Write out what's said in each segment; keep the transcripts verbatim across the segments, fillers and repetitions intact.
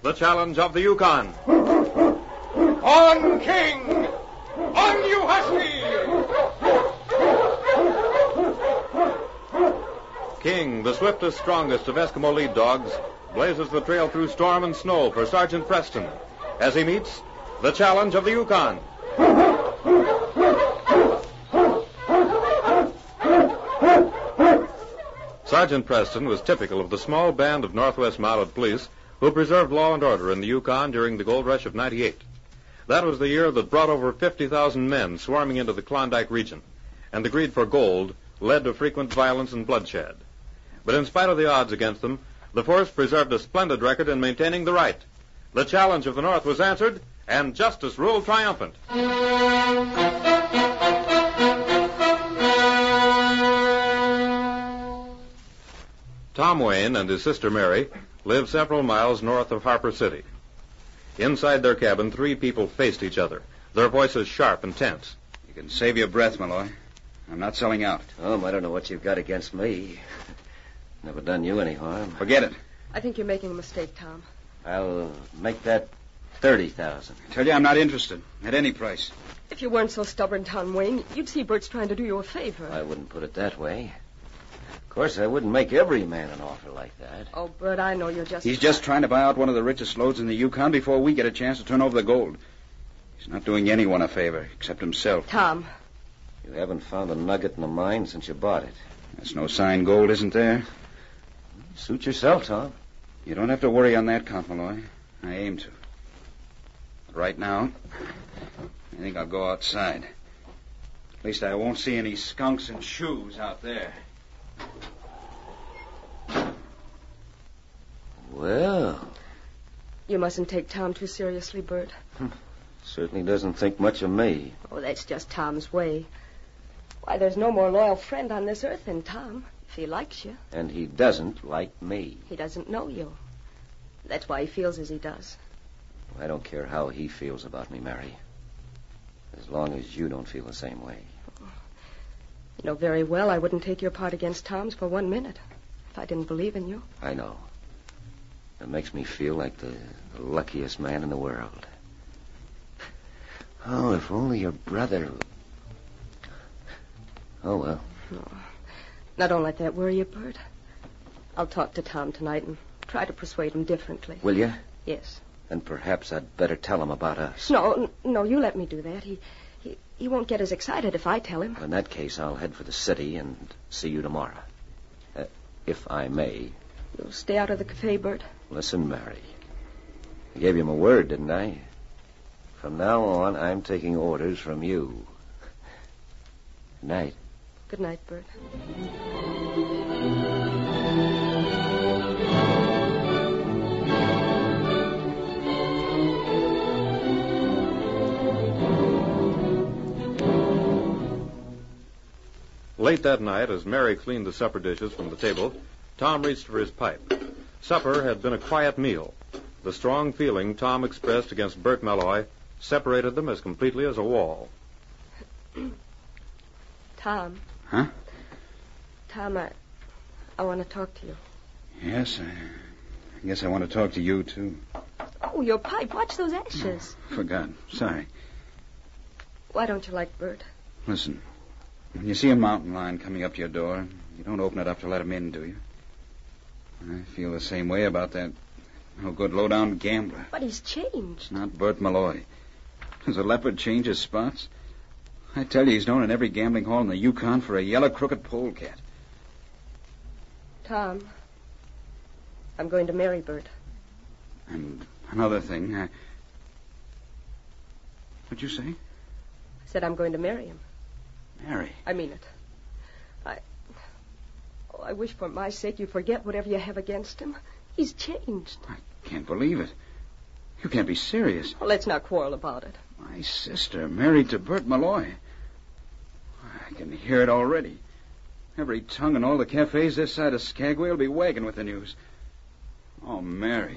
the challenge of the Yukon. On, King! On, you husky! King, the swiftest, strongest of Eskimo lead dogs, blazes the trail through storm and snow for Sergeant Preston as he meets the challenge of the Yukon. Sergeant Preston was typical of the small band of Northwest Mounted Police who preserved law and order in the Yukon during the gold rush of ninety-eight. That was the year that brought over fifty thousand men swarming into the Klondike region, and the greed for gold led to frequent violence and bloodshed. But in spite of the odds against them, the force preserved a splendid record in maintaining the right. The challenge of the North was answered, and justice ruled triumphant. Tom Wayne and his sister Mary lived several miles north of Harper City. Inside their cabin, three people faced each other, their voices sharp and tense. You can save your breath, Malloy. I'm not selling out. Tom, I don't know what you've got against me. Never done you any harm. Forget it. I think you're making a mistake, Tom. I'll make that thirty thousand. I tell you, I'm not interested. At any price. If you weren't so stubborn, Tom Wayne, you'd see Bert's trying to do you a favor. I wouldn't put it that way. Of course, I wouldn't make every man an offer like that. Oh, Bert, I know you're just... He's just trying to buy out one of the richest lodes in the Yukon before we get a chance to turn over the gold. He's not doing anyone a favor, except himself. Tom. You haven't found a nugget in the mine since you bought it. That's no sign gold, isn't there? Suit yourself, Tom. You don't have to worry on that count, Malloy. I aim to. But right now, I think I'll go outside. At least I won't see any skunks and shoes out there. Well... You mustn't take Tom too seriously, Bert. Certainly doesn't think much of me. Oh, that's just Tom's way. Why, there's no more loyal friend on this earth than Tom, if he likes you. And he doesn't like me. He doesn't know you. That's why he feels as he does. I don't care how he feels about me, Mary. As long as you don't feel the same way. You know very well I wouldn't take your part against Tom's for one minute if I didn't believe in you. I know. It makes me feel like the, the luckiest man in the world. Oh, if only your brother... Oh, well. No. Now, don't let that worry you, Bert. I'll talk to Tom tonight and try to persuade him differently. Will you? Yes. Then perhaps I'd better tell him about us. No, n- no, you let me do that. He, he, he won't get as excited if I tell him. In that case, I'll head for the city and see you tomorrow. Uh, if I may. You'll stay out of the cafe, Bert? Listen, Mary. I gave you my word, didn't I? From now on, I'm taking orders from you. Good night. Good night, Bert. Late that night, as Mary cleaned the supper dishes from the table, Tom reached for his pipe. Supper had been a quiet meal. The strong feeling Tom expressed against Bert Malloy separated them as completely as a wall. Tom. Huh? Tom, I, I want to talk to you. Yes, I, I guess I want to talk to you, too. Oh, your pipe. Watch those ashes. Oh, forgot. Sorry. Why don't you like Bert? Listen, when you see a mountain lion coming up to your door, you don't open it up to let him in, do you? I feel the same way about that no-good low-down gambler. But he's changed. Not Bert Malloy. Does a leopard change his spots? I tell you, he's known in every gambling hall in the Yukon for a yellow crooked polecat. Tom, I'm going to marry Bert. And another thing, I... What'd you say? I said I'm going to marry him. Mary. I mean it. I... Oh, I wish for my sake you forget whatever you have against him. He's changed. I can't believe it. You can't be serious. Well, let's not quarrel about it. My sister married to Bert Malloy. I can hear it already. Every tongue in all the cafes this side of Skagway will be wagging with the news. Oh, Mary.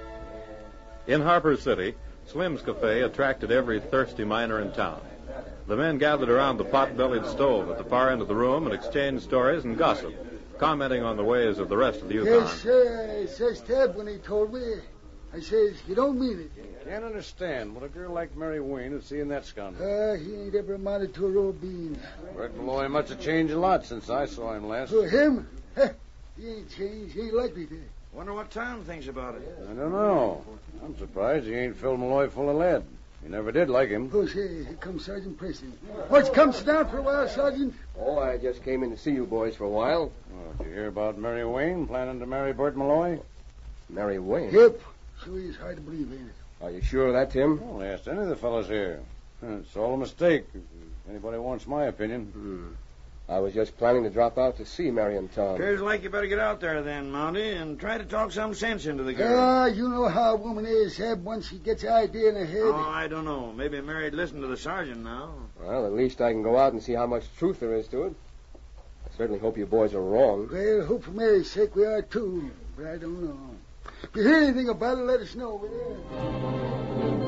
In Harper City, Slim's Cafe attracted every thirsty miner in town. The men gathered around the pot-bellied stove at the far end of the room and exchanged stories and gossip, commenting on the ways of the rest of the Yukon. Yes, sir. I says Ted when he told me. I says, you don't mean it. Can't understand what a girl like Mary Wayne would see in that scoundrel. Uh, he ain't ever amounted to a row of beans. Bert Malloy must have changed a lot since I saw him last. For him? He ain't changed. He ain't likely to. Wonder what Tom thinks about it. I don't know. I'm surprised he ain't filled Malloy full of lead. He never did like him. Oh, say, here comes Sergeant Preston. What's come sit down for a while, Sergeant? Oh, I just came in to see you boys for a while. Oh, did you hear about Mary Wayne planning to marry Bert Malloy? Mary Wayne? Yep. Sure is hard to believe, ain't it? Are you sure of that, Tim? Well, ask any of the fellas here. It's all a mistake. If anybody wants my opinion. Hmm. I was just planning to drop out to see Mary and Tom. Appears like you better get out there then, Mounty, and try to talk some sense into the girl. Ah, you know how a woman is, Heb, once she gets an idea in her head. Oh, I don't know. Maybe Mary'd listen to the sergeant now. Well, at least I can go out and see how much truth there is to it. I certainly hope you boys are wrong. Well, hope for Mary's sake we are, too. But I don't know. If you hear anything about it, let us know. Will you?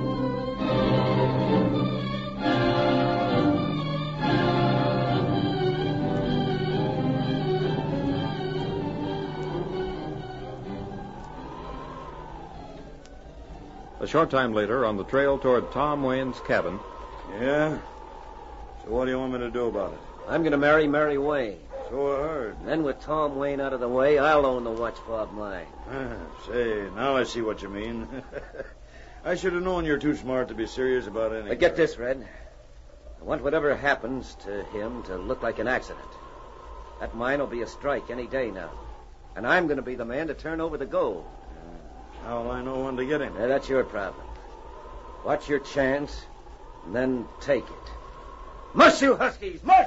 A short time later, on the trail toward Tom Wayne's cabin. Yeah? So what do you want me to do about it? I'm going to marry Mary Wayne. So I heard. And then with Tom Wayne out of the way, I'll own the watch fob mine. Say, now I see what you mean. I should have known you're too smart to be serious about anything. But get this, Red. I want whatever happens to him to look like an accident. That mine will be a strike any day now. And I'm going to be the man to turn over the gold. How'll I know when to get him? Yeah, that's your problem. Watch your chance, and then take it. Mush, you huskies! Mush!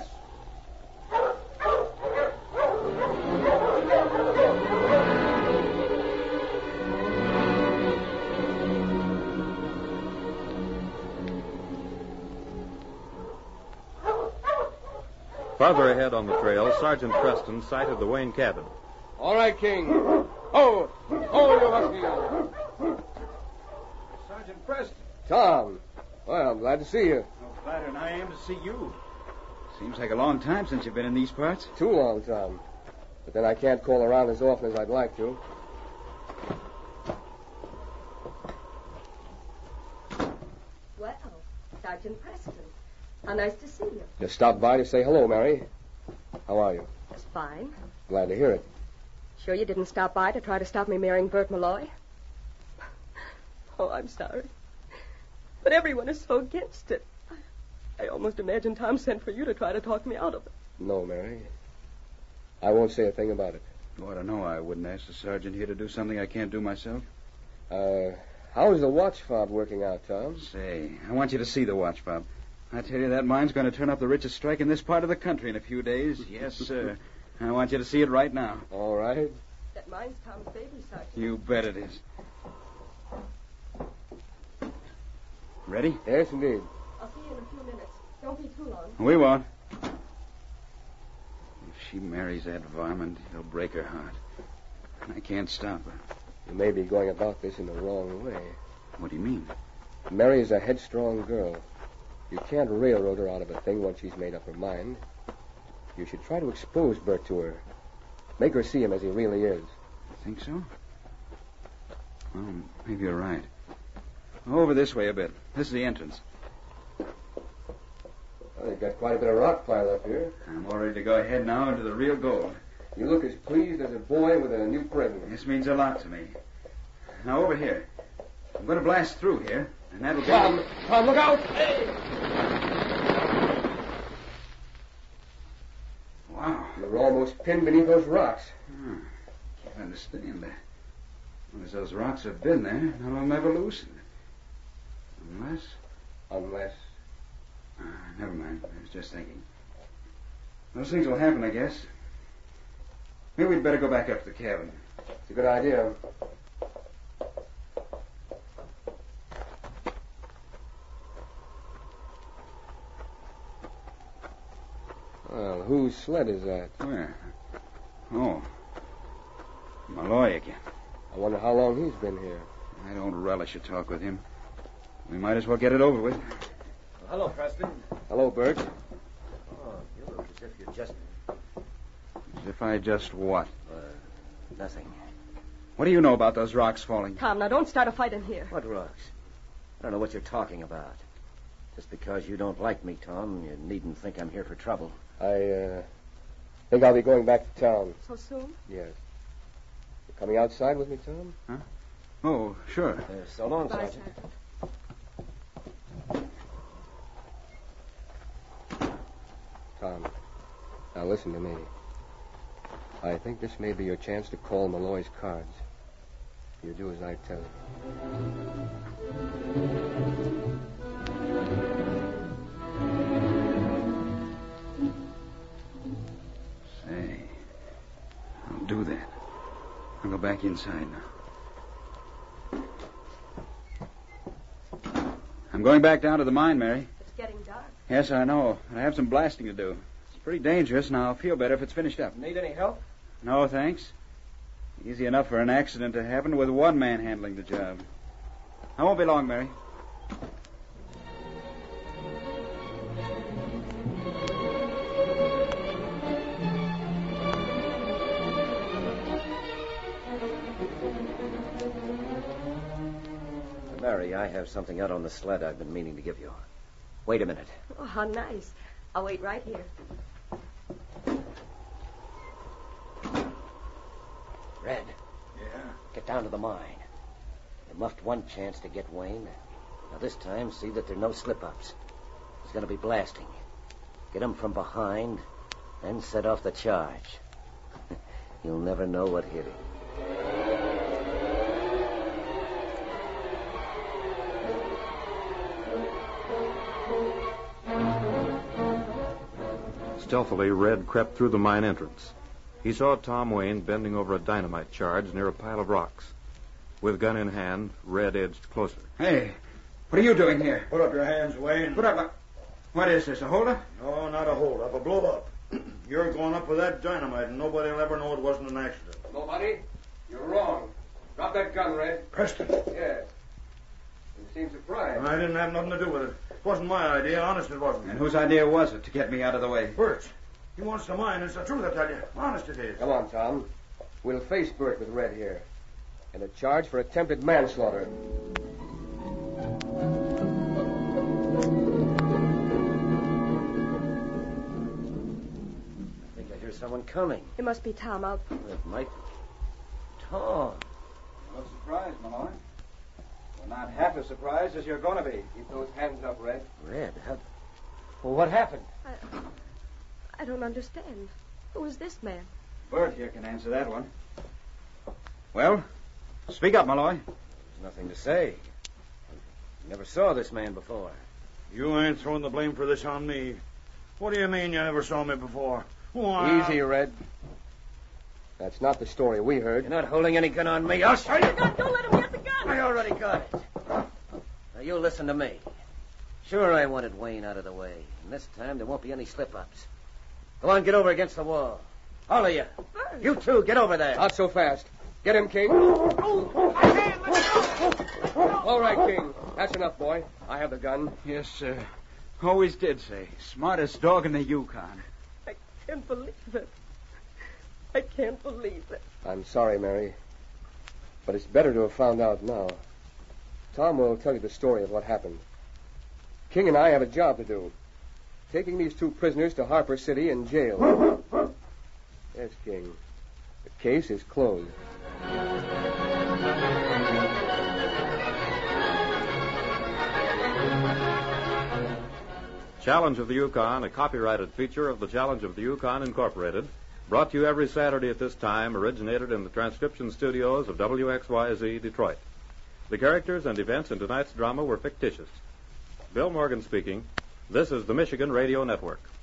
Farther ahead on the trail, Sergeant Preston sighted the Wayne cabin. All right, King. Oh, oh, you huskies. Sergeant Preston. Tom. Well, I'm glad to see you. No flatter than I am to see you. Seems like a long time since you've been in these parts. Too long, Tom. But then I can't call around as often as I'd like to. Well, Sergeant Preston, how nice to see you. Just stopped by to say hello, Mary. How are you? Just fine. Glad to hear it. Sure you didn't stop by to try to stop me marrying Bert Malloy? Oh, I'm sorry. But everyone is so against it. I almost imagine Tom sent for you to try to talk me out of it. No, Mary. I won't say a thing about it. Oh, I don't know. I wouldn't ask the sergeant here to do something I can't do myself. Uh, how is the watch fob working out, Tom? Say, I want you to see the watch fob. I tell you, that mine's going to turn up the richest strike in this part of the country in a few days. Yes, sir. I want you to see it right now. All right. That mine's Tom's baby, Sergeant. You bet it is. Ready? Yes, indeed. I'll see you in a few minutes. Don't be too long. We won't. If she marries that varmint, he'll break her heart. I can't stop her. You may be going about this in the wrong way. What do you mean? Mary is a headstrong girl. You can't railroad her out of a thing once she's made up her mind. You should try to expose Bert to her. Make her see him as he really is. You think so? Well, maybe you're right. Over this way a bit. This is the entrance. Well, they've got quite a bit of rock piled up here. I'm all ready to go ahead now into the real gold. You look as pleased as a boy with a new present. This means a lot to me. Now, over here. I'm going to blast through here, and that'll be... Tom! Tom, look out! Hey! Wow. You're almost pinned beneath those rocks. Hmm. Can't understand that. Well, as those rocks have been there, none of them ever loosened. Unless... Unless... Uh, never mind. I was just thinking. Those things will happen, I guess. Maybe we'd better go back up to the cabin. It's a good idea. Well, whose sled is that? Where? Oh. Malloy again. I wonder how long he's been here. I don't relish a talk with him. We might as well get it over with. Well, hello, Preston. Hello, Bert. Oh, you look as if you just... As if I just what? Uh, nothing. What do you know about those rocks falling? Tom, now don't start a fight in here. What rocks? I don't know what you're talking about. Just because you don't like me, Tom, you needn't think I'm here for trouble. I, uh, think I'll be going back to town. So soon? Yes. You coming outside with me, Tom? Huh? Oh, sure. Uh, so long, Bye, Sergeant. Tom, now listen to me. I think this may be your chance to call Malloy's cards. You do as I tell you. Say, I'll do that. I'll go back inside now. I'm going back down to the mine, Mary. It's getting dark. Yes, I know. I have some blasting to do. It's pretty dangerous, and I'll feel better if it's finished up. Need any help? No, thanks. Easy enough for an accident to happen with one man handling the job. I won't be long, Mary. Mary, I have something out on the sled I've been meaning to give you. Wait a minute. Oh, how nice. I'll wait right here. Red. Yeah? Get down to the mine. You muffed one chance to get Wayne. Now this time, see that there are no slip-ups. He's going to be blasting. Get him from behind, then set off the charge. You'll never know what hit him. Stealthily, Red crept through the mine entrance. He saw Tom Wayne bending over a dynamite charge near a pile of rocks. With gun in hand, Red edged closer. Hey, what are you doing here? Put up your hands, Wayne. Put up a... What is this, a holdup? No, not a hold-up, a blow-up. You're going up with that dynamite, and nobody will ever know it wasn't an accident. Nobody? You're wrong. Drop that gun, Red. Preston. Yes. You seem surprised. I didn't have nothing to do with it. It wasn't my idea. Honest, it wasn't. And whose idea was it to get me out of the way? Bert's. He wants the mine. It's the truth, I tell you. Honest it is. Come on, Tom. We'll face Bert with Red here. And a charge for attempted manslaughter. I think I hear someone coming. It must be Tom. I'll... It might be Tom. No surprise, Malone. Well, not half as surprised as you're going to be. Keep those hands up, Red. Red? How... Well, what happened? I, I don't understand. Who is this man? Bert here can answer that one. Well, speak up, Malloy. There's nothing to say. Never saw this man before. You ain't throwing the blame for this on me. What do you mean you never saw me before? Why? Easy, Red. That's not the story we heard. You're not holding any gun on me. I'll show you. God, don't let him get the gun! I already got it. Now, you listen to me. Sure, I wanted Wayne out of the way. And this time, there won't be any slip-ups. Go on, get over against the wall. All of you. Bert. You two, get over there. Not so fast. Get him, King. Oh, I can't let go! All right, King. That's enough, boy. I have the gun. Yes, sir. Always did say. Smartest dog in the Yukon. I can't believe it. I can't believe it. I'm sorry, Mary. But it's better to have found out now. Tom will tell you the story of what happened. King and I have a job to do. Taking these two prisoners to Harper City and jail. Yes, King. The case is closed. Challenge of the Yukon, a copyrighted feature of the Challenge of the Yukon Incorporated, brought to you every Saturday at this time, originated in the transcription studios of W X Y Z Detroit. The characters and events in tonight's drama were fictitious. Bill Morgan speaking. This is the Michigan Radio Network.